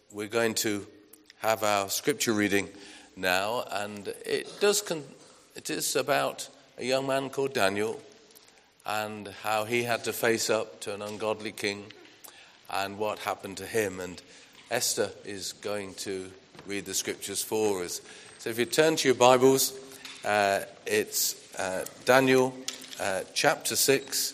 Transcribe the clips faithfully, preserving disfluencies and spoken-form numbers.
we're going to have our scripture reading now, and it does con- it is about a young man called Daniel and how he had to face up to an ungodly king and what happened to him. And Esther is going to read the scriptures for us. So if you turn to your Bibles, uh, it's uh, Daniel uh, chapter six,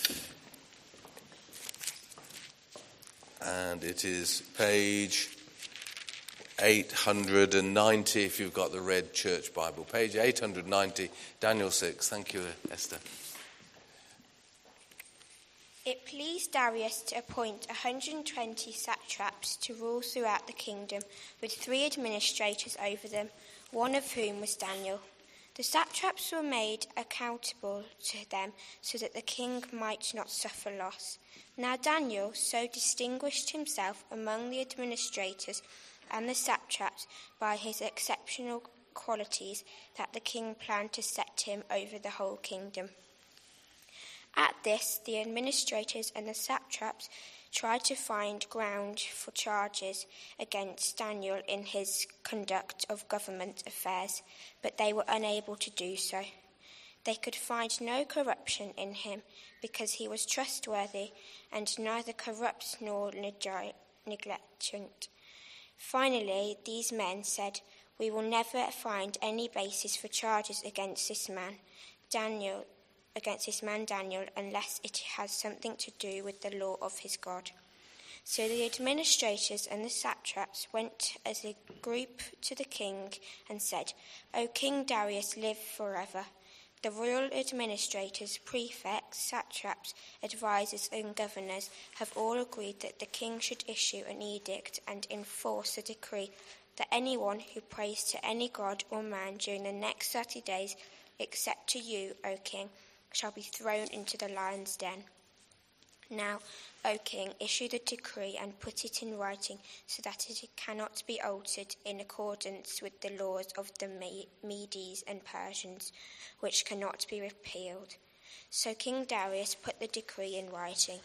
and it is page eight hundred ninety if you've got the red church Bible. Page eight hundred ninety, Daniel six. Thank you, Esther. It pleased Darius to appoint one hundred twenty satraps to rule throughout the kingdom, with three administrators over them, one of whom was Daniel. The satraps were made accountable to them so that the king might not suffer loss. Now Daniel so distinguished himself among the administrators and the satraps by his exceptional qualities that the king planned to set him over the whole kingdom. At this, the administrators and the satraps tried to find ground for charges against Daniel in his conduct of government affairs, but they were unable to do so. They could find no corruption in him because he was trustworthy and neither corrupt nor negligent. Finally, these men said, "We will never find any basis for charges against this man, Daniel, against this man Daniel, unless it has something to do with the law of his God." So the administrators and the satraps went as a group to the king and said, "O King Darius, live forever." The royal administrators, prefects, satraps, advisors and governors have all agreed that the king should issue an edict and enforce a decree that anyone who prays to any god or man during the next thirty days, except to you, O king, shall be thrown into the lion's den. Now, O king, issue the decree and put it in writing so that it cannot be altered in accordance with the laws of the Medes and Persians, which cannot be repealed. So King Darius put the decree in writing.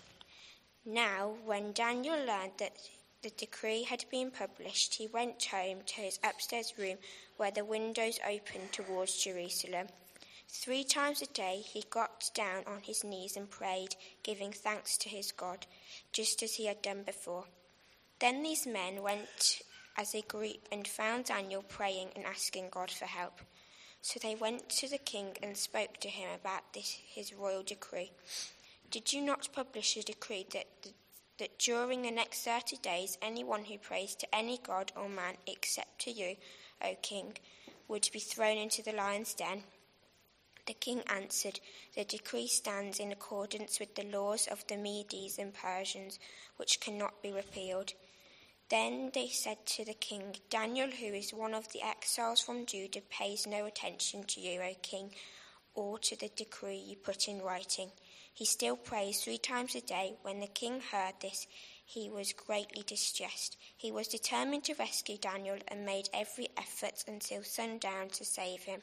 Now, when Daniel learned that the decree had been published, he went home to his upstairs room where the windows opened towards Jerusalem. Three times a day he got down on his knees and prayed, giving thanks to his God, just as he had done before. Then these men went as a group and found Daniel praying and asking God for help. So they went to the king and spoke to him about this, his royal decree. "Did you not publish a decree that, that during the next thirty days anyone who prays to any god or man except to you, O king, would be thrown into the lion's den?" The king answered, "The decree stands in accordance with the laws of the Medes and Persians, which cannot be repealed." Then they said to the king, "Daniel, who is one of the exiles from Judah, pays no attention to you, O king, or to the decree you put in writing. He still prays three times a day." When the king heard this, he was greatly distressed. He was determined to rescue Daniel and made every effort until sundown to save him.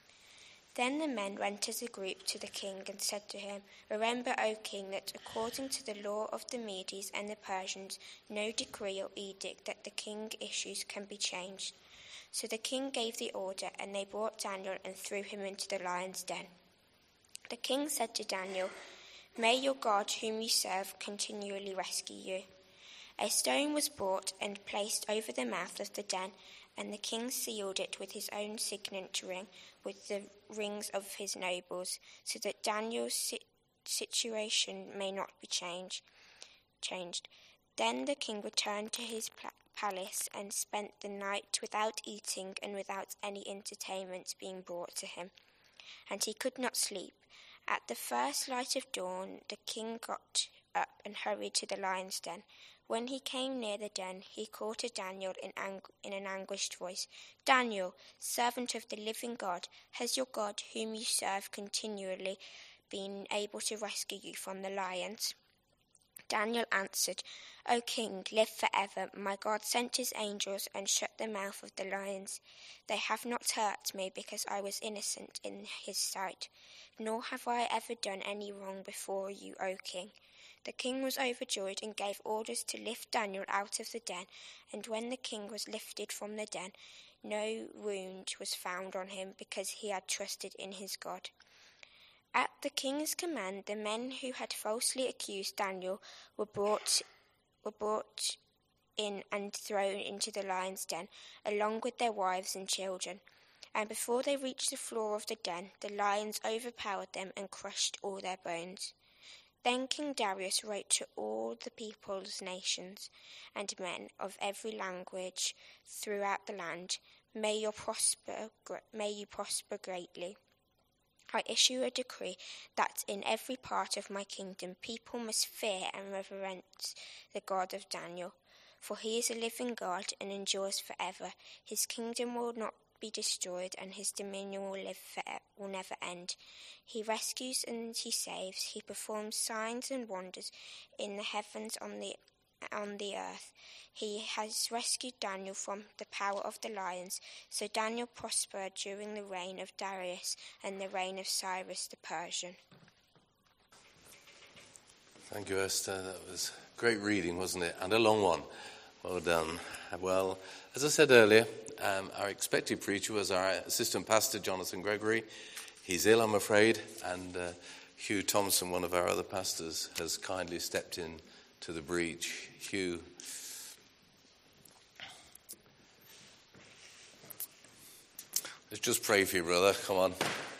Then the men went as a group to the king and said to him, "Remember, O king, that according to the law of the Medes and the Persians, no decree or edict that the king issues can be changed." So the king gave the order, and they brought Daniel and threw him into the lion's den. The king said to Daniel, "May your God, whom you serve, continually rescue you." A stone was brought and placed over the mouth of the den, and the king sealed it with his own signet ring, with the rings of his nobles, so that Daniel's situation may not be changed. changed. Then the king returned to his palace and spent the night without eating and without any entertainment being brought to him. And he could not sleep. At the first light of dawn, the king got up and hurried to the lion's den. When he came near the den, he called to Daniel in, ang- in an anguished voice, "Daniel, servant of the living God, has your God, whom you serve continually, been able to rescue you from the lions?" Daniel answered, "O king, live forever. My God sent his angels and shut the mouth of the lions. They have not hurt me because I was innocent in his sight, nor have I ever done any wrong before you, O king. The king was overjoyed and gave orders to lift Daniel out of the den. And when the king was lifted from the den, no wound was found on him, because he had trusted in his God. At the king's command, the men who had falsely accused Daniel were brought, were brought in and thrown into the lion's den, along with their wives and children. And before they reached the floor of the den, the lions overpowered them and crushed all their bones. Then King Darius wrote to all the peoples, nations, and men of every language throughout the land, May you prosper, may you prosper greatly. I issue a decree that in every part of my kingdom people must fear and reverence the God of Daniel, for he is a living God and endures forever. His kingdom will not be destroyed, and his dominion will live forever, will never end. He rescues and he saves. He performs signs and wonders in the heavens, on the on the earth. He has rescued Daniel from the power of the lions. So Daniel prospered during the reign of Darius and the reign of Cyrus the Persian. Thank you, Esther. That was great reading, wasn't it? And a long one. Well done. Well, as I said earlier, um, our expected preacher was our assistant pastor, Jonathan Gregory. He's ill, I'm afraid, and uh, Hugh Thompson, one of our other pastors, has kindly stepped in to the breach. Hugh, let's just pray for you, brother. Come on.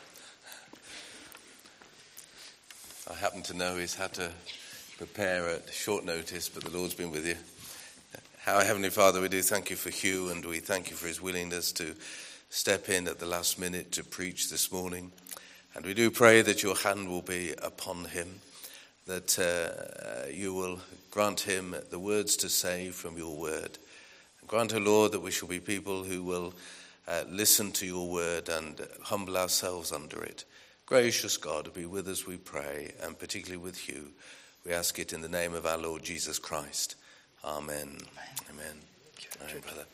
I happen to know he's had to prepare at short notice, but the Lord's been with you. Our Heavenly Father, we do thank you for Hugh, and we thank you for his willingness to step in at the last minute to preach this morning. And we do pray that your hand will be upon him, that uh, you will grant him the words to say from your word. And grant, O Lord, that we shall be people who will uh, listen to your word and humble ourselves under it. Gracious God, be with us, we pray, and particularly with Hugh. We ask it in the name of our Lord Jesus Christ. Amen. Amen. Amen. All right, brother.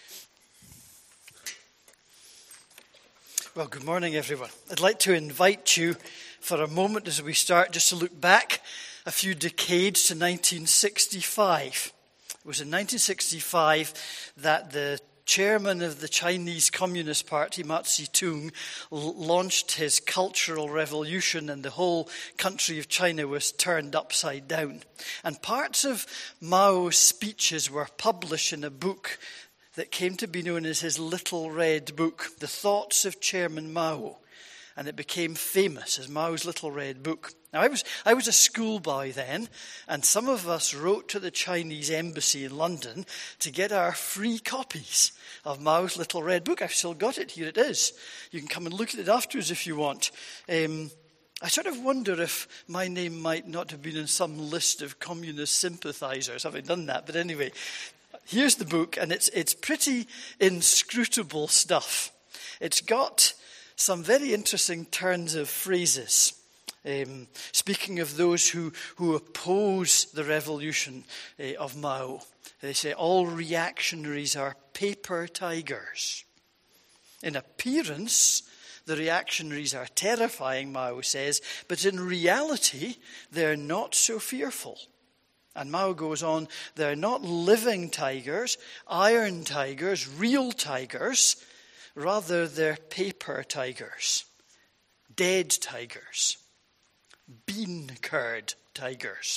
Well, good morning, everyone. I'd like to invite you for a moment as we start just to look back a few decades to nineteen sixty-five. It was in nineteen sixty-five that the chairman of the Chinese Communist Party, Mao Zedong, l- launched his cultural revolution, and the whole country of China was turned upside down. And parts of Mao's speeches were published in a book that came to be known as his Little Red Book, The Thoughts of Chairman Mao. And it became famous as Mao's Little Red Book. Now, I was I was a schoolboy then, and some of us wrote to the Chinese embassy in London to get our free copies of Mao's Little Red Book. I've still got it. Here it is. You can come and look at it afterwards if you want. Um, I sort of wonder if my name might not have been in some list of communist sympathizers, having done that. But anyway, here's the book, and it's it's pretty inscrutable stuff. It's got some very interesting turns of phrases. Um, speaking of those who, who oppose the revolution uh, of Mao, they say all reactionaries are paper tigers. In appearance, the reactionaries are terrifying, Mao says, but in reality, they're not so fearful. And Mao goes on, they're not living tigers, iron tigers, real tigers. Rather, they're paper tigers, dead tigers, bean curd tigers.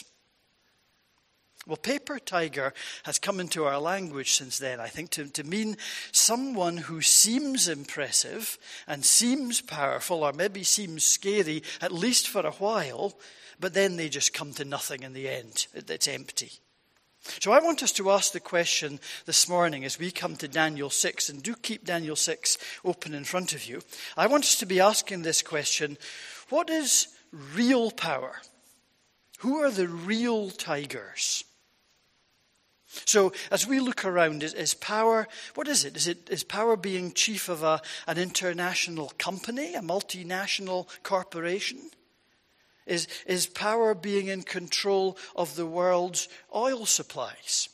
Well, paper tiger has come into our language since then, I think, to, to mean someone who seems impressive and seems powerful, or maybe seems scary, at least for a while, but then they just come to nothing in the end. It, it's empty. So I want us to ask the question this morning as we come to Daniel six, and do keep Daniel six open in front of you. I want us to be asking this question: what is real power? Who are the real tigers? So as we look around, is, is power, what is it? Is it is power being chief of a, an international company, a multinational corporation? Is, is power being in control of the world's oil supplies?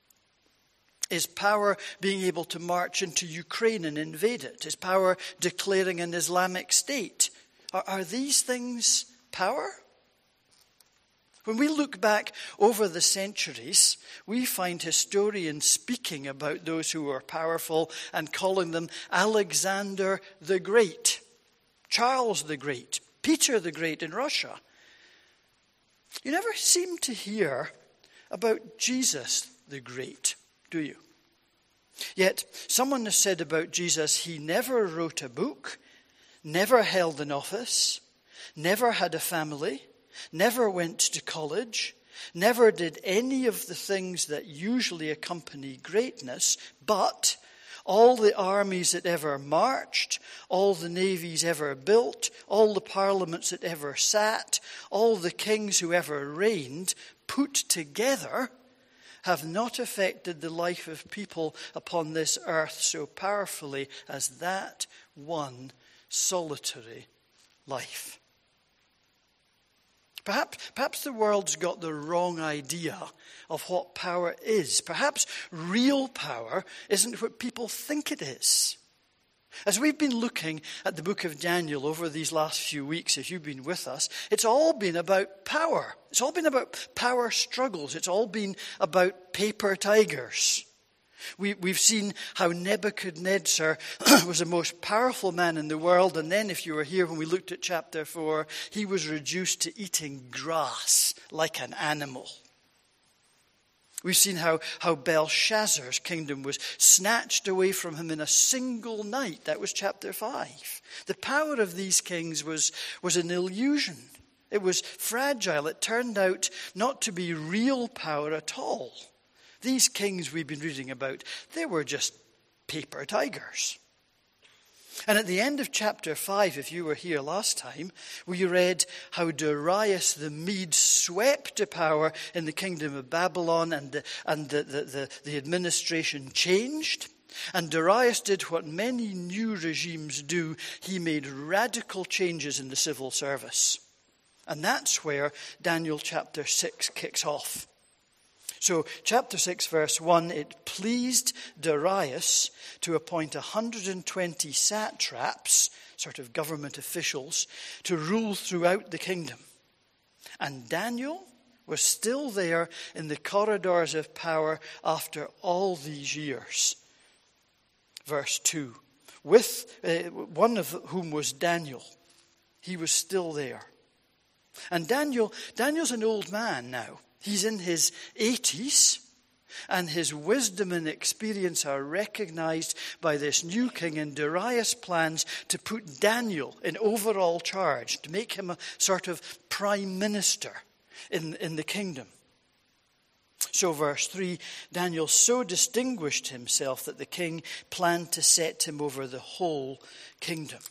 Is power being able to march into Ukraine and invade it? Is power declaring an Islamic state? Are, are these things power? When we look back over the centuries, we find historians speaking about those who were powerful and calling them Alexander the Great, Charles the Great, Peter the Great in Russia. You never seem to hear about Jesus the Great, do you? Yet, someone has said about Jesus, he never wrote a book, never held an office, never had a family, never went to college, never did any of the things that usually accompany greatness, but all the armies that ever marched, all the navies ever built, all the parliaments that ever sat, all the kings who ever reigned, put together, have not affected the life of people upon this earth so powerfully as that one solitary life. Perhaps, perhaps the world's got the wrong idea of what power is. Perhaps real power isn't what people think it is. As we've been looking at the book of Daniel over these last few weeks, if you've been with us, it's all been about power. It's all been about power struggles. It's all been about paper tigers. We, we've seen how Nebuchadnezzar was the most powerful man in the world, and then if you were here when we looked at chapter four, he was reduced to eating grass like an animal. We've seen how, how Belshazzar's kingdom was snatched away from him in a single night. That was chapter five. The power of these kings was, was an illusion. It was fragile. It turned out not to be real power at all. These kings we've been reading about, they were just paper tigers. And at the end of chapter five, if you were here last time, we read how Darius the Mede swept to power in the kingdom of Babylon, and the, and the, the, the, the administration changed. And Darius did what many new regimes do. He made radical changes in the civil service. And that's where Daniel chapter six kicks off. So, chapter six, verse one, it pleased Darius to appoint one hundred twenty satraps, sort of government officials, to rule throughout the kingdom. And Daniel was still there in the corridors of power after all these years. Verse two, with uh, one of whom was Daniel. He was still there. And Daniel, Daniel's an old man now. He's in his eighties, and his wisdom and experience are recognized by this new king, and Darius plans to put Daniel in overall charge, to make him a sort of prime minister in, in the kingdom. So verse three, Daniel so distinguished himself that the king planned to set him over the whole kingdom.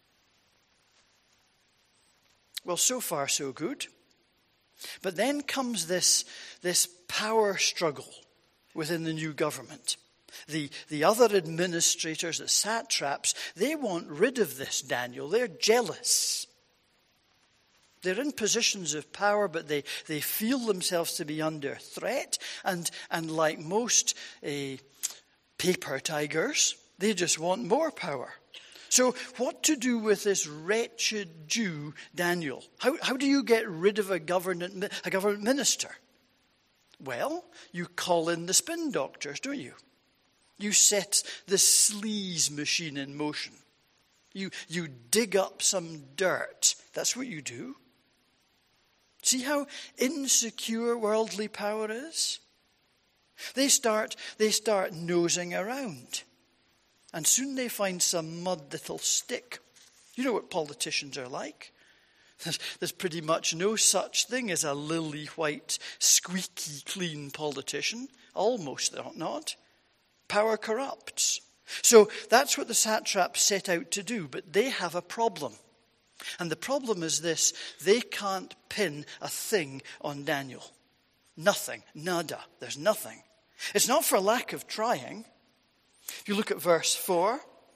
Well, so far so good. But then comes this, this power struggle within the new government. The, the other administrators, the satraps, they want rid of this Daniel. They're jealous. They're in positions of power, but they, they feel themselves to be under threat. And, and like most uh, paper tigers, they just want more power. So what to do with this wretched Jew, Daniel? How, how do you get rid of a government, a government minister? Well, you call in the spin doctors, don't you? You set the sleaze machine in motion. You, you dig up some dirt. That's what you do. See how insecure worldly power is? They start, they start nosing around. And soon they find some mud that'll stick. You know what politicians are like. There's, there's pretty much no such thing as a lily white, squeaky clean politician. Almost not. Power corrupts. So that's what the satraps set out to do, but they have a problem. And the problem is this: they can't pin a thing on Daniel. Nothing. Nada. There's nothing. It's not for lack of trying. If you look at verse four,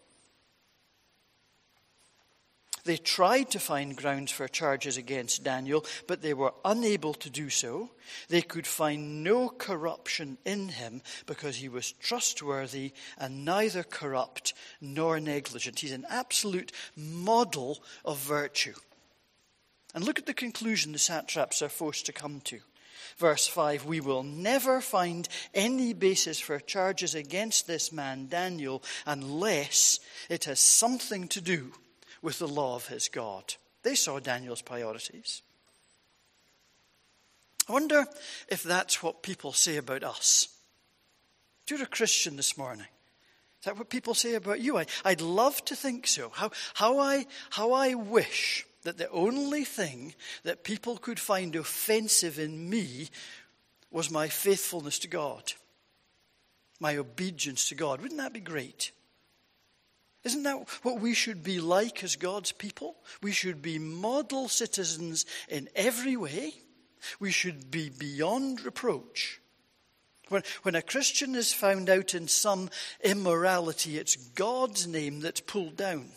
they tried to find grounds for charges against Daniel, but they were unable to do so. They could find no corruption in him because he was trustworthy and neither corrupt nor negligent. He's an absolute model of virtue. And look at the conclusion the satraps are forced to come to. Verse five, we will never find any basis for charges against this man, Daniel, unless it has something to do with the law of his God. They saw Daniel's priorities. I wonder if that's what people say about us. If you're a Christian this morning, is that what people say about you? I, I'd love to think so. How, how, I, how I wish that the only thing that people could find offensive in me was my faithfulness to God, my obedience to God. Wouldn't that be great? Isn't that what we should be like as God's people? We should be model citizens in every way. We should be beyond reproach. When, when a Christian is found out in some immorality, it's God's name that's pulled down.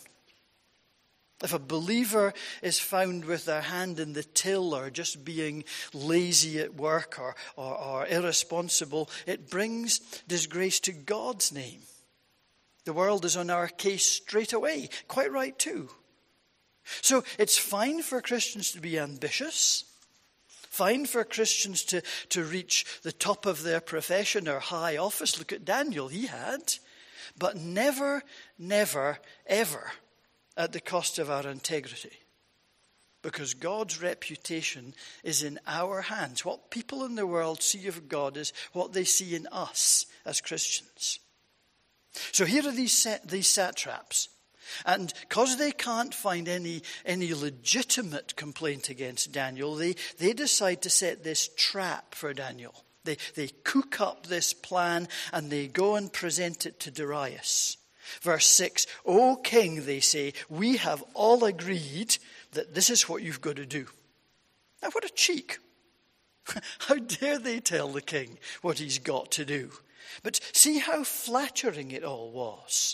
If a believer is found with their hand in the till or just being lazy at work or, or, or irresponsible, it brings disgrace to God's name. The world is on our case straight away. Quite right too. So it's fine for Christians to be ambitious. Fine for Christians to, to reach the top of their profession or high office. Look at Daniel, he had. But never, never, ever at the cost of our integrity. Because God's reputation is in our hands. What people in the world see of God is what they see in us as Christians. So here are these these satraps. And because they can't find any, any legitimate complaint against Daniel, they, they decide to set this trap for Daniel. They, they cook up this plan and they go and present it to Darius. Verse six, O king, they say, we have all agreed that this is what you've got to do. Now, what a cheek. How dare they tell the king what he's got to do? But see how flattering it all was.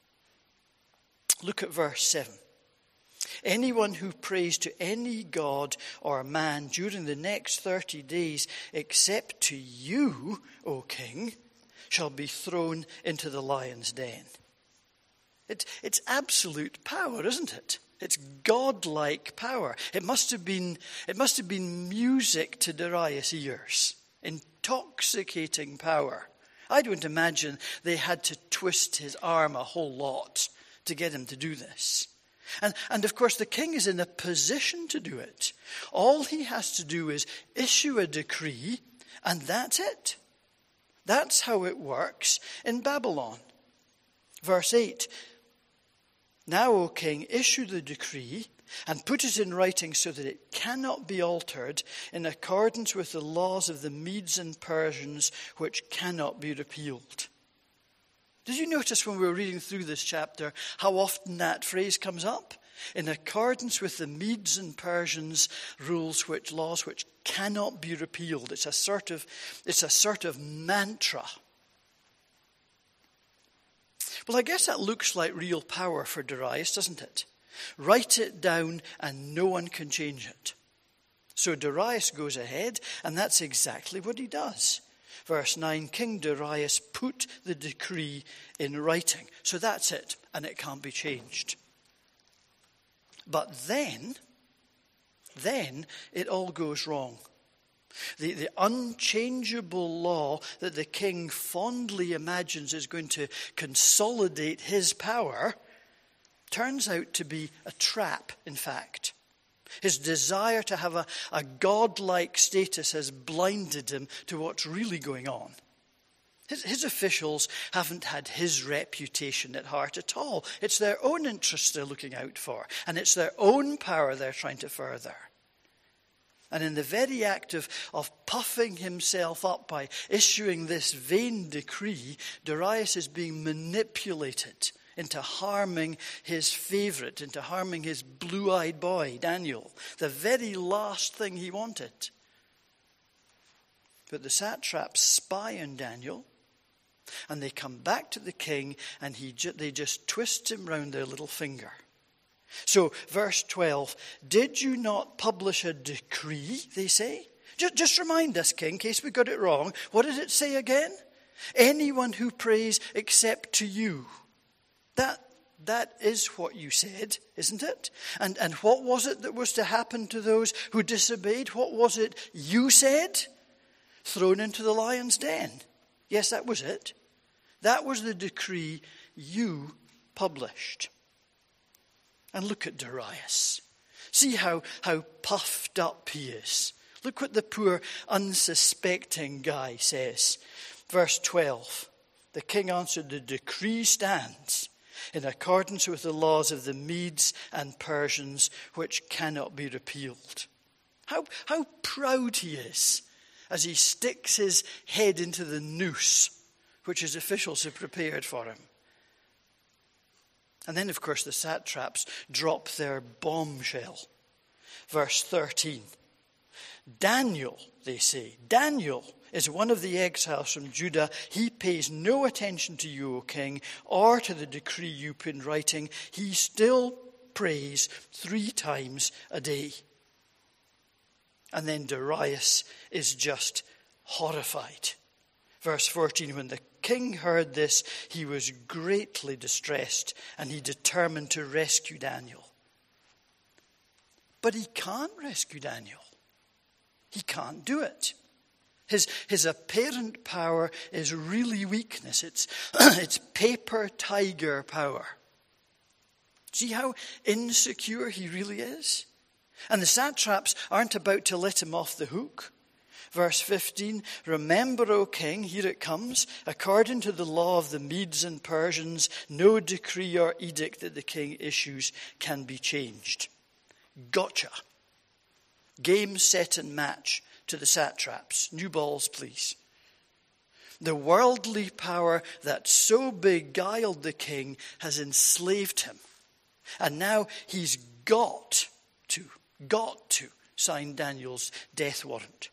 Look at verse seven. Anyone who prays to any god or man during the next thirty days, except to you, O king, shall be thrown into the lion's den. It, it's absolute power, isn't it? It's godlike power. It must have been, it must have been music to Darius' ears. Intoxicating power. I don't imagine they had to twist his arm a whole lot to get him to do this. And, and of course, the king is in a position to do it. All he has to do is issue a decree, and that's it. That's how it works in Babylon. Verse eight. Now, O king, issue the decree and put it in writing so that it cannot be altered in accordance with the laws of the Medes and Persians, which cannot be repealed. Did you notice when we were reading through this chapter how often that phrase comes up? In accordance with the Medes and Persians rules, which laws which cannot be repealed. It's a sort of, it's a sort of mantra. Well, I guess that looks like real power for Darius, doesn't it? Write it down and no one can change it. So Darius goes ahead, and that's exactly what he does. Verse nine, King Darius put the decree in writing. So that's it, and it can't be changed. But then, then it all goes wrong. The, the unchangeable law that the king fondly imagines is going to consolidate his power turns out to be a trap, in fact. His desire to have a, a godlike status has blinded him to what's really going on. His, his officials haven't had his reputation at heart at all. It's their own interests they're looking out for, and it's their own power they're trying to further. And in the very act of, of puffing himself up by issuing this vain decree, Darius is being manipulated into harming his favorite, into harming his blue-eyed boy, Daniel, the very last thing he wanted. But the satraps spy on Daniel, and they come back to the king, and he ju- they just twist him round their little finger. So, verse twelve, did you not publish a decree, they say? Just, just remind us, king, in case we got it wrong. What did it say again? Anyone who prays except to you. That, that is what you said, isn't it? And, and what was it that was to happen to those who disobeyed? What was it you said? Thrown into the lion's den. Yes, that was it. That was the decree you published. And look at Darius. See how, how puffed up he is. Look what the poor, unsuspecting guy says. Verse twelve. The king answered, the decree stands in accordance with the laws of the Medes and Persians, which cannot be repealed. How, how proud he is as he sticks his head into the noose which his officials have prepared for him. And then, of course, the satraps drop their bombshell. Verse thirteen. Daniel, they say, Daniel is one of the exiles from Judah. He pays no attention to you, O king, or to the decree you put in writing. He still prays three times a day. And then Darius is just horrified. Verse fourteen, when the king heard this, he was greatly distressed, and he determined to rescue Daniel. But he can't rescue Daniel. He can't do it. His, his apparent power is really weakness. It's, it's paper tiger power. See how insecure he really is? And the satraps aren't about to let him off the hook. Verse fifteen, remember, O king, here it comes, according to the law of the Medes and Persians, no decree or edict that the king issues can be changed. Gotcha. Game, set, and match to the satraps. New balls, please. The worldly power that so beguiled the king has enslaved him. And now he's got to, got to sign Daniel's death warrant.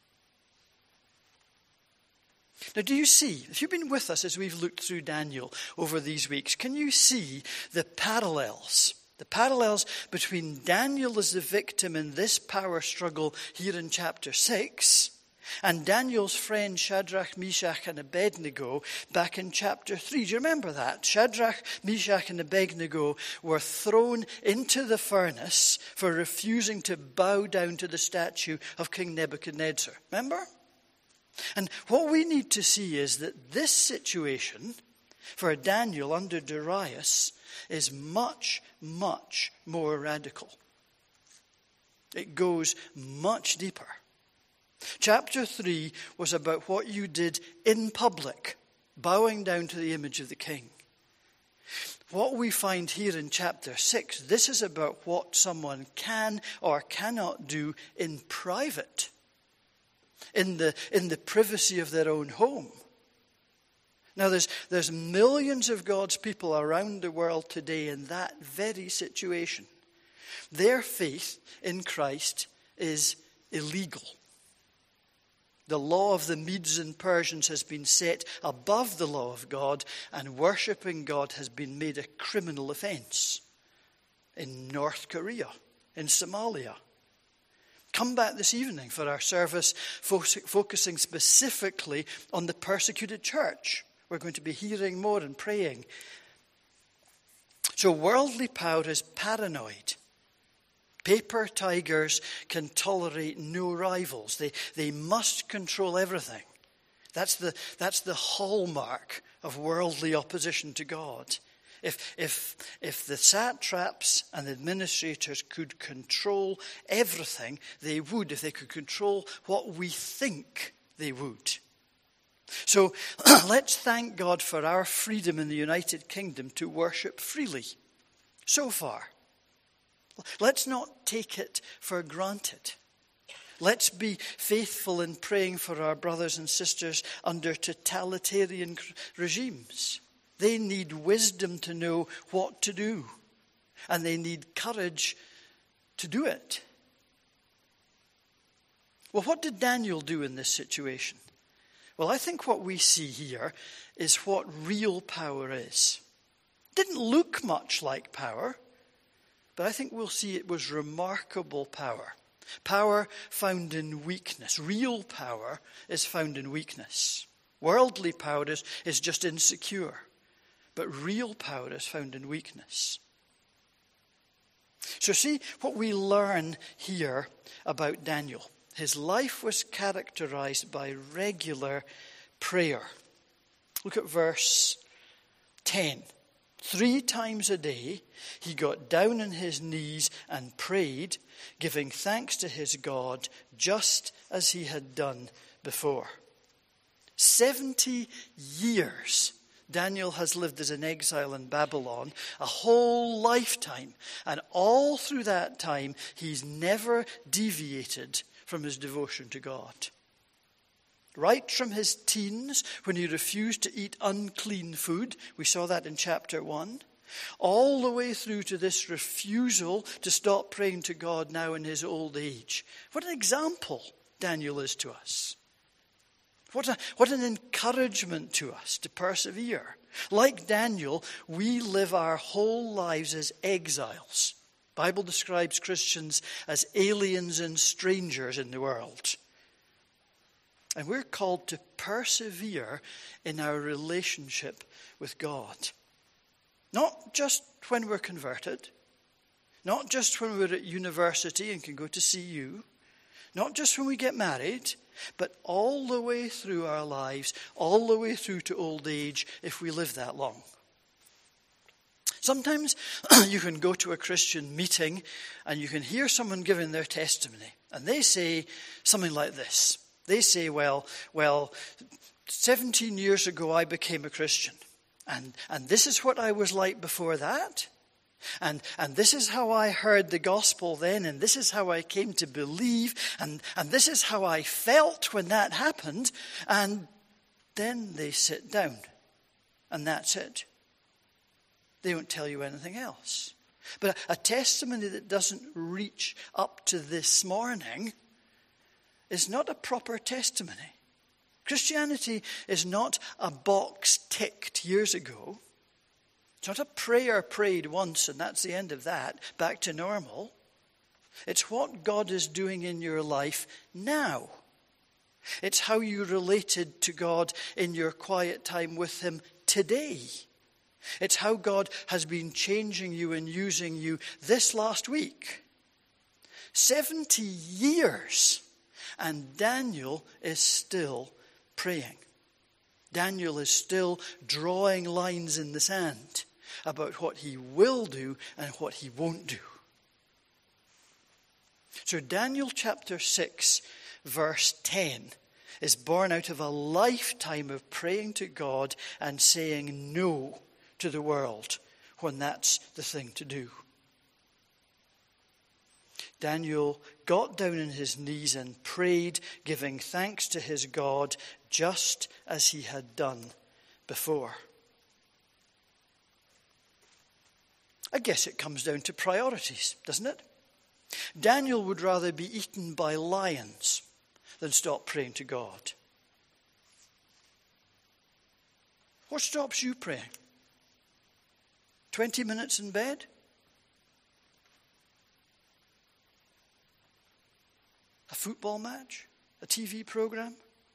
Now, do you see, if you've been with us as we've looked through Daniel over these weeks, can you see the parallels? The parallels between Daniel as the victim in this power struggle here in chapter six and Daniel's friend Shadrach, Meshach, and Abednego back in chapter three. Do you remember that? Shadrach, Meshach, and Abednego were thrown into the furnace for refusing to bow down to the statue of King Nebuchadnezzar. Remember? And what we need to see is that this situation for Daniel under Darius is much, much more radical. It goes much deeper. Chapter three was about what you did in public, bowing down to the image of the king. What we find here in chapter six, this is about what someone can or cannot do in private, in the, in the privacy of their own home. Now, there's, there's millions of God's people around the world today in that very situation. Their faith in Christ is illegal. The law of the Medes and Persians has been set above the law of God, and worshipping God has been made a criminal offense in North Korea, in Somalia. Come back this evening for our service focusing specifically on the persecuted church. We're going to be hearing more and praying. So worldly power is paranoid. Paper tigers can tolerate no rivals. They, they must control everything. That's the, that's the hallmark of worldly opposition to God. If, if, if the satraps and administrators could control everything, they would, if they could control what we think they would. So let's thank God for our freedom in the United Kingdom to worship freely. So far. Let's not take it for granted. Let's be faithful in praying for our brothers and sisters under totalitarian regimes. They need wisdom to know what to do, and they need courage to do it. Well, what did Daniel do in this situation? Well, I think what we see here is what real power is. It didn't look much like power, but I think we'll see it was remarkable power. Power found in weakness. Real power is found in weakness. Worldly power is, is just insecure. but real power is found in weakness. So see what we learn here about Daniel. His life was characterized by regular prayer. Look at verse ten. Three times a day he got down on his knees and prayed, giving thanks to his God, just as he had done before. Seventy years Daniel has lived as an exile in Babylon, a whole lifetime. And all through that time, he's never deviated from his devotion to God. Right from his teens, when he refused to eat unclean food, we saw that in chapter one, all the way through to this refusal to stop praying to God now in his old age. What an example Daniel is to us. What, a, what an encouragement to us to persevere. Like Daniel, we live our whole lives as exiles. The Bible describes Christians as aliens and strangers in the world. And we're called to persevere in our relationship with God. Not just when we're converted. Not just when we're at university and can go to C U. Not just when we get married. But all the way through our lives, all the way through to old age, if we live that long. Sometimes you can go to a Christian meeting and you can hear someone giving their testimony. And they say something like this. They say, well, well, seventeen years ago I became a Christian. And, and this is what I was like before that. And and this is how I heard the gospel then, and this is how I came to believe, and, and this is how I felt when that happened. And then they sit down, and that's it. They won't tell you anything else. But a, a testimony that doesn't reach up to this morning is not a proper testimony. Christianity is not a box ticked years ago. It's not a prayer prayed once and that's the end of that, back to normal. It's what God is doing in your life now. It's how you related to God in your quiet time with him today. It's how God has been changing you and using you this last week. Seventy years, and Daniel is still praying. Daniel is still drawing lines in the sand about what he will do and what he won't do. So Daniel chapter six, verse ten, is born out of a lifetime of praying to God and saying no to the world when that's the thing to do. Daniel got down on his knees and prayed, giving thanks to his God, just as he had done before. I guess it comes down to priorities, doesn't it? Daniel would rather be eaten by lions than stop praying to God. What stops you praying? Twenty minutes in bed? A football match? A T V program?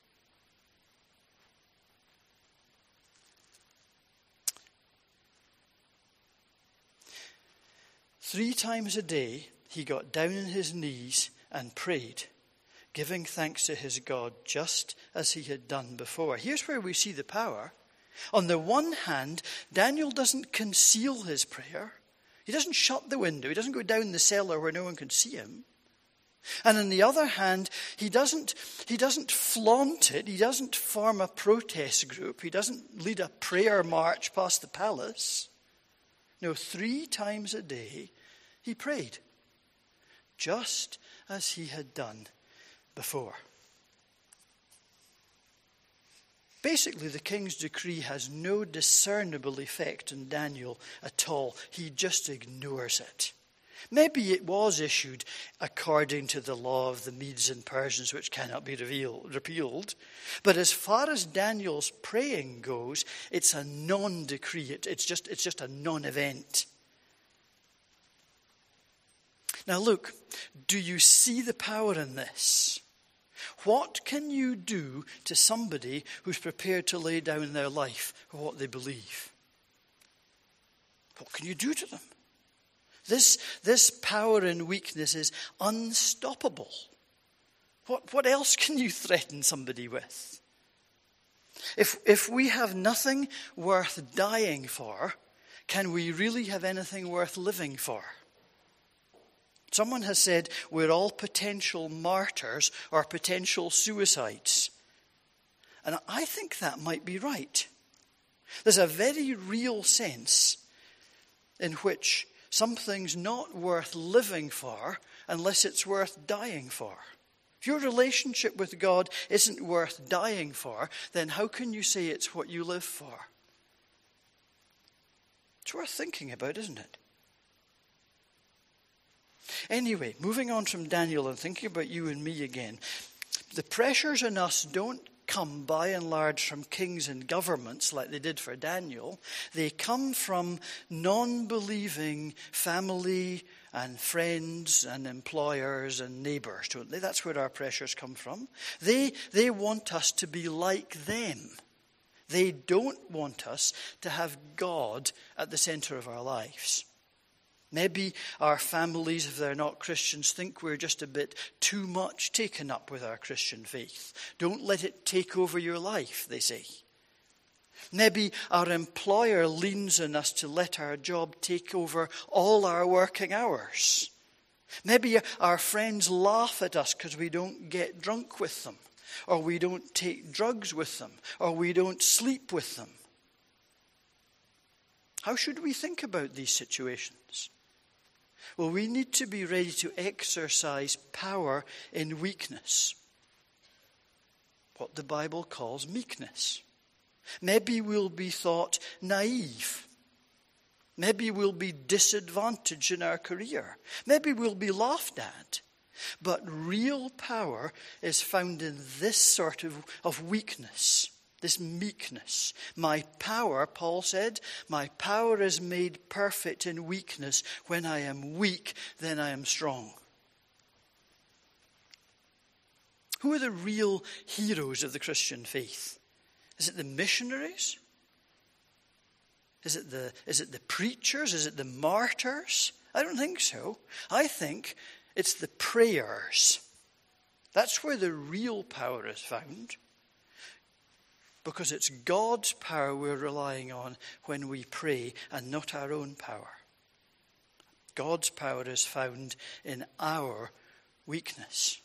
Three times a day, he got down on his knees and prayed, giving thanks to his God just as he had done before. Here's where we see the power. On the one hand, Daniel doesn't conceal his prayer. He doesn't shut the window. He doesn't go down the cellar where no one can see him. And on the other hand, he doesn't, he doesn't flaunt it. He doesn't form a protest group. He doesn't lead a prayer march past the palace. No, three times a day he prayed, just as he had done before. Basically, the king's decree has no discernible effect on Daniel at all. He just ignores it. Maybe it was issued according to the law of the Medes and Persians, which cannot be revealed, repealed. But as far as Daniel's praying goes, it's a non-decree. It, it's just, it's just a non-event. Now look, do you see the power in this? What can you do to somebody who's prepared to lay down their life for what they believe? What can you do to them? This, this power and weakness is unstoppable. What, what else can you threaten somebody with? If, if we have nothing worth dying for, can we really have anything worth living for? Someone has said we're all potential martyrs or potential suicides. And I think that might be right. There's a very real sense in which something's not worth living for unless it's worth dying for. If your relationship with God isn't worth dying for, then how can you say it's what you live for? It's worth thinking about, isn't it? Anyway, moving on from Daniel and thinking about you and me again. The pressures on us don't come by and large from kings and governments like they did for Daniel. They come from non-believing family and friends and employers and neighbours, don't they? That's where our pressures come from. They, they want us to be like them. They don't want us to have God at the centre of our lives. Maybe our families, if they're not Christians, think we're just a bit too much taken up with our Christian faith. Don't let it take over your life, they say. Maybe our employer leans on us to let our job take over all our working hours. Maybe our friends laugh at us because we don't get drunk with them, or we don't take drugs with them, or we don't sleep with them. How should we think about these situations? Well, we need to be ready to exercise power in weakness, what the Bible calls meekness. Maybe we'll be thought naive. Maybe we'll be disadvantaged in our career. Maybe we'll be laughed at. But real power is found in this sort of, of weakness. This meekness. My power, Paul said, my power is made perfect in weakness. When I am weak, then I am strong. Who are the real heroes of the Christian faith? Is it the missionaries? Is it the, is it the preachers? Is it the martyrs? I don't think so. I think it's the prayers. That's where the real power is found. Because it's God's power we're relying on when we pray and not our own power. God's power is found in our weakness.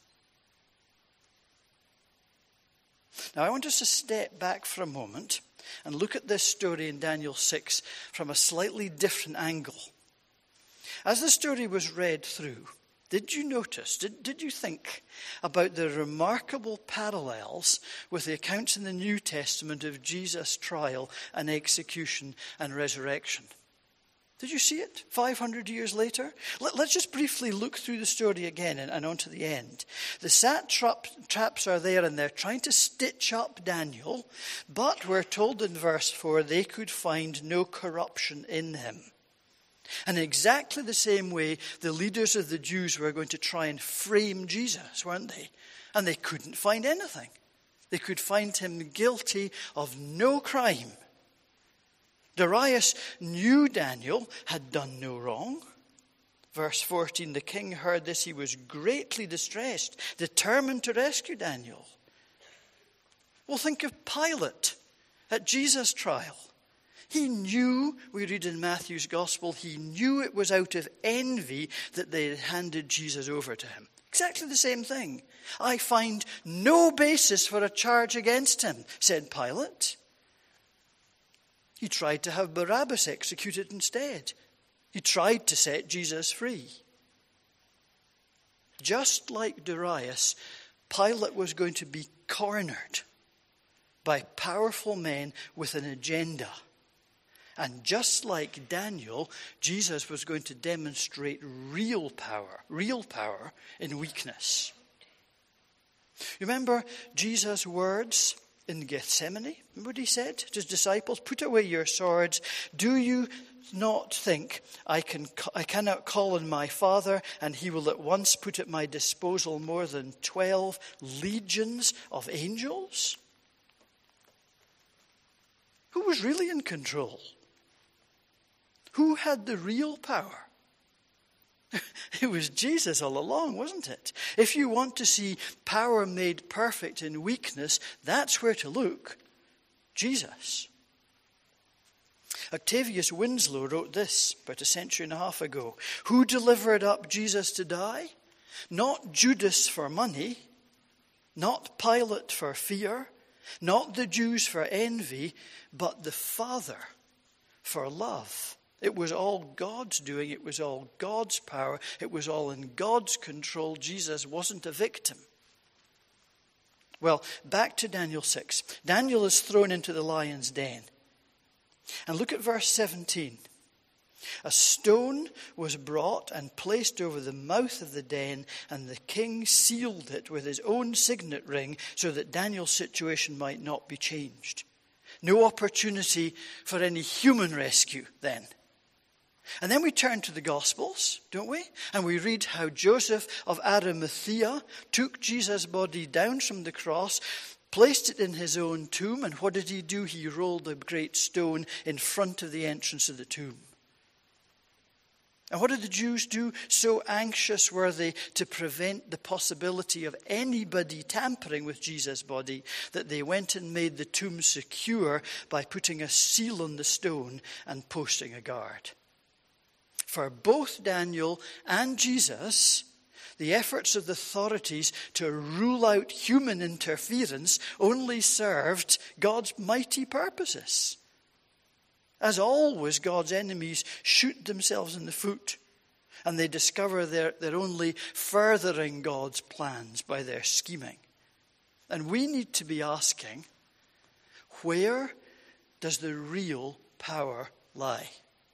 Now I want us to step back for a moment and look at this story in Daniel six from a slightly different angle. As the story was read through, did you notice, did, did you think about the remarkable parallels with the accounts in the New Testament of Jesus' trial and execution and resurrection? Did you see it five hundred years later? Let, let's just briefly look through the story again and, and on to the end. The satraps are there and they're trying to stitch up Daniel, but we're told in verse four they could find no corruption in him. And in exactly the same way, the leaders of the Jews were going to try and frame Jesus, weren't they? And they couldn't find anything. They could find him guilty of no crime. Darius knew Daniel had done no wrong. Verse fourteen, the king heard this. He was greatly distressed, determined to rescue Daniel. Well, think of Pilate at Jesus' trial. He knew, we read in Matthew's gospel, he knew it was out of envy that they had handed Jesus over to him. Exactly the same thing. I find no basis for a charge against him, said Pilate. He tried to have Barabbas executed instead. He tried to set Jesus free. Just like Darius, Pilate was going to be cornered by powerful men with an agenda. And just like Daniel, Jesus was going to demonstrate real power, real power in weakness. Remember Jesus' words in Gethsemane? Remember what he said to his disciples? Put away your swords. Do you not think I can I cannot call on my Father and he will at once put at my disposal more than twelve legions of angels? Who was really in control? Who had the real power? It was Jesus all along, wasn't it? If you want to see power made perfect in weakness, that's where to look. Jesus. Octavius Winslow wrote this about a century and a half ago. Who delivered up Jesus to die? Not Judas for money, not Pilate for fear, not the Jews for envy, but the Father for love. It was all God's doing. It was all God's power. It was all in God's control. Jesus wasn't a victim. Well, back to Daniel six. Daniel is thrown into the lion's den. And look at verse seventeen. A stone was brought and placed over the mouth of the den, and the king sealed it with his own signet ring so that Daniel's situation might not be changed. No opportunity for any human rescue then. And then we turn to the Gospels, don't we? And we read how Joseph of Arimathea took Jesus' body down from the cross, placed it in his own tomb, and what did he do? He rolled a great stone in front of the entrance of the tomb. And what did the Jews do? So anxious were they to prevent the possibility of anybody tampering with Jesus' body that they went and made the tomb secure by putting a seal on the stone and posting a guard. For both Daniel and Jesus, the efforts of the authorities to rule out human interference only served God's mighty purposes. As always, God's enemies shoot themselves in the foot, and they discover they're, they're only furthering God's plans by their scheming. And we need to be asking, where does the real power lie?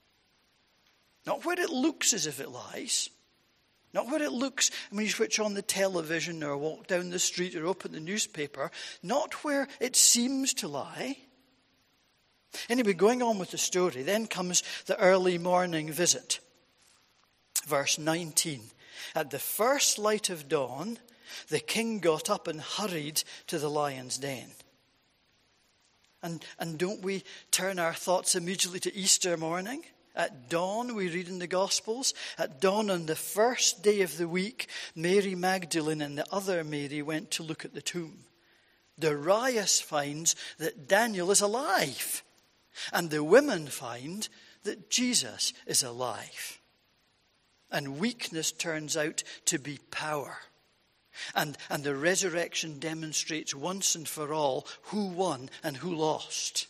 Not where it looks as if it lies. Not where it looks when you switch on the television or walk down the street or open the newspaper. Not where it seems to lie. Anyway, going on with the story, then comes the early morning visit. Verse nineteen. At the first light of dawn, the king got up and hurried to the lion's den. And, and don't we turn our thoughts immediately to Easter morning? At dawn, we read in the Gospels, at dawn on the first day of the week, Mary Magdalene and the other Mary went to look at the tomb. Darius finds that Daniel is alive, and the women find that Jesus is alive. And weakness turns out to be power. And, and the resurrection demonstrates once and for all who won and who lost.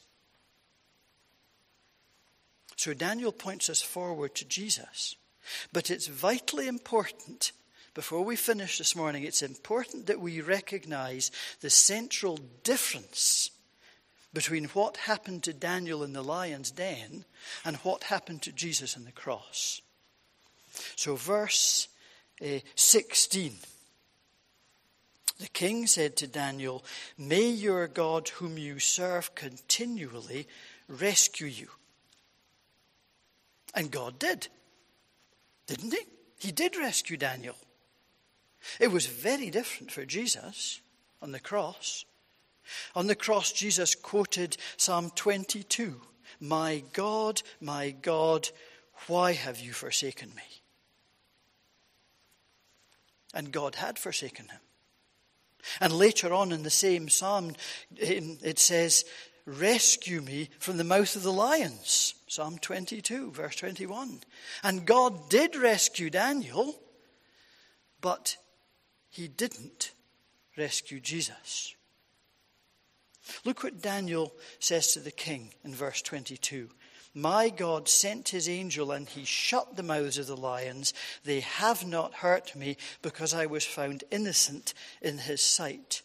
So Daniel points us forward to Jesus. But it's vitally important, before we finish this morning, it's important that we recognize the central difference between what happened to Daniel in the lion's den and what happened to Jesus on the cross. So verse uh, sixteen. The king said to Daniel, "May your God whom you serve continually rescue you." And God did, didn't he? He did rescue Daniel. It was very different for Jesus on the cross. On the cross, Jesus quoted Psalm twenty-two. "My God, my God, why have you forsaken me?" And God had forsaken him. And later on in the same psalm, it says, "Rescue me from the mouth of the lions." Psalm twenty-two, verse twenty-one. And God did rescue Daniel, but he didn't rescue Jesus. Look what Daniel says to the king in verse twenty-two. "My God sent his angel and he shut the mouths of the lions. They have not hurt me because I was found innocent in his sight."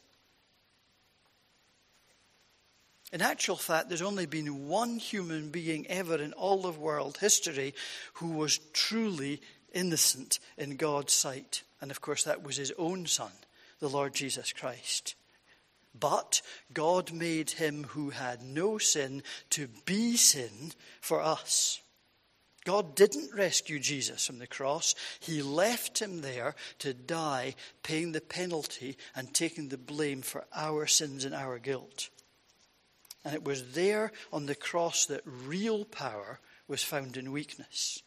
In actual fact, there's only been one human being ever in all of world history who was truly innocent in God's sight. And of course, that was his own son, the Lord Jesus Christ. But God made him who had no sin to be sin for us. God didn't rescue Jesus from the cross. He left him there to die, paying the penalty and taking the blame for our sins and our guilt. And it was there on the cross that real power was found in weakness.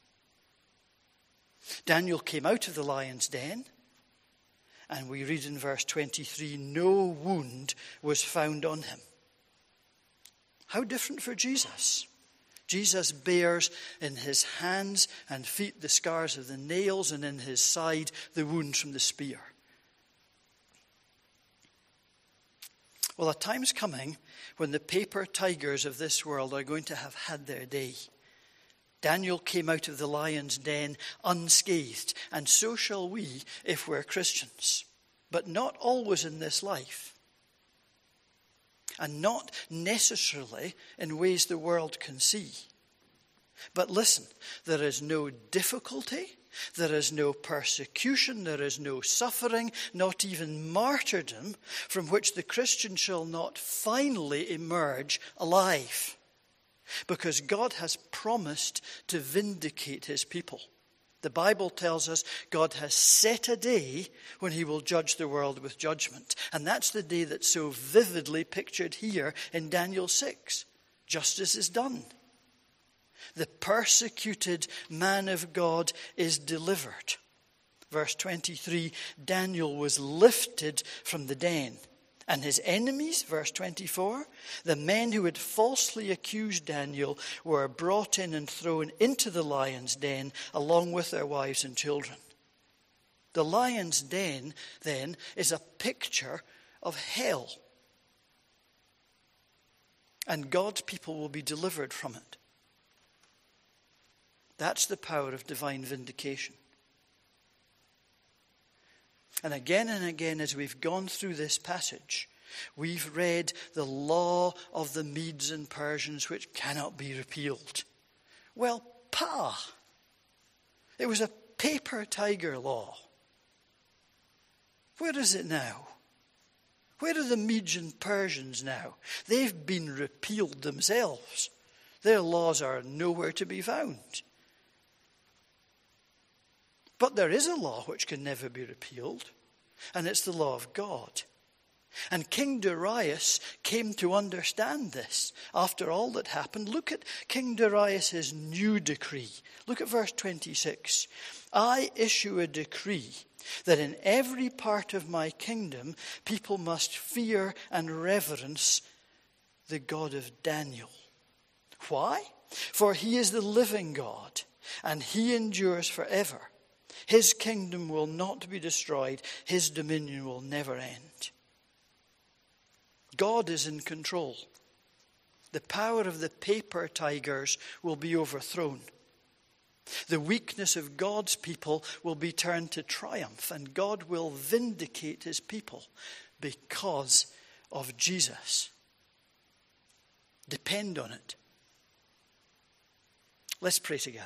Daniel came out of the lion's den, and we read in verse twenty-three, no wound was found on him. How different for Jesus. Jesus bears in his hands and feet the scars of the nails, and in his side the wounds from the spear. Well, a time's coming when the paper tigers of this world are going to have had their day. Daniel came out of the lion's den unscathed, and so shall we if we're Christians. But not always in this life. And not necessarily in ways the world can see. But listen, there is no difficulty, there is no persecution, there is no suffering, not even martyrdom, from which the Christian shall not finally emerge alive. Because God has promised to vindicate his people. The Bible tells us God has set a day when he will judge the world with judgment. And that's the day that's so vividly pictured here in Daniel six. Justice is done. The persecuted man of God is delivered. Verse twenty-three, Daniel was lifted from the den. And his enemies, verse twenty-four, the men who had falsely accused Daniel were brought in and thrown into the lion's den along with their wives and children. The lion's den, then, is a picture of hell. And God's people will be delivered from it. That's the power of divine vindication. And again and again, as we've gone through this passage, we've read the law of the Medes and Persians which cannot be repealed. Well, pa! It was a paper tiger law. Where is it now? Where are the Medes and Persians now? They've been repealed themselves. Their laws are nowhere to be found. But there is a law which can never be repealed, and it's the law of God. And King Darius came to understand this. After all that happened, look at King Darius' new decree. Look at verse twenty-six. I issue a decree that in every part of my kingdom people must fear and reverence the God of Daniel. Why? For he is the living God, and he endures forever. His kingdom will not be destroyed. His dominion will never end. God is in control. The power of the paper tigers will be overthrown. The weakness of God's people will be turned to triumph, and God will vindicate his people because of Jesus. Depend on it. Let's pray together.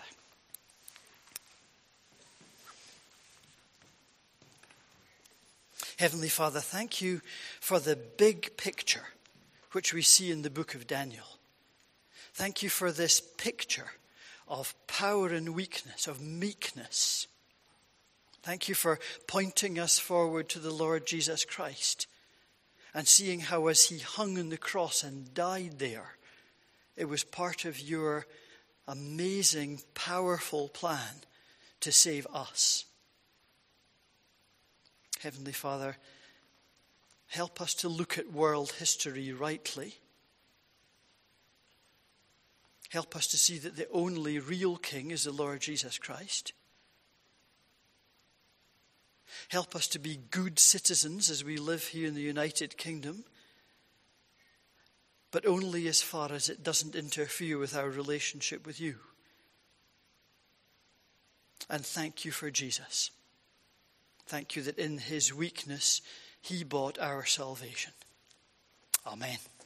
Heavenly Father, thank you for the big picture which we see in the book of Daniel. Thank you for this picture of power and weakness, of meekness. Thank you for pointing us forward to the Lord Jesus Christ and seeing how as he hung on the cross and died there, it was part of your amazing, powerful plan to save us. Heavenly Father, help us to look at world history rightly. Help us to see that the only real King is the Lord Jesus Christ. Help us to be good citizens as we live here in the United Kingdom, but only as far as it doesn't interfere with our relationship with you. And thank you for Jesus. Thank you that in his weakness, he bought our salvation. Amen.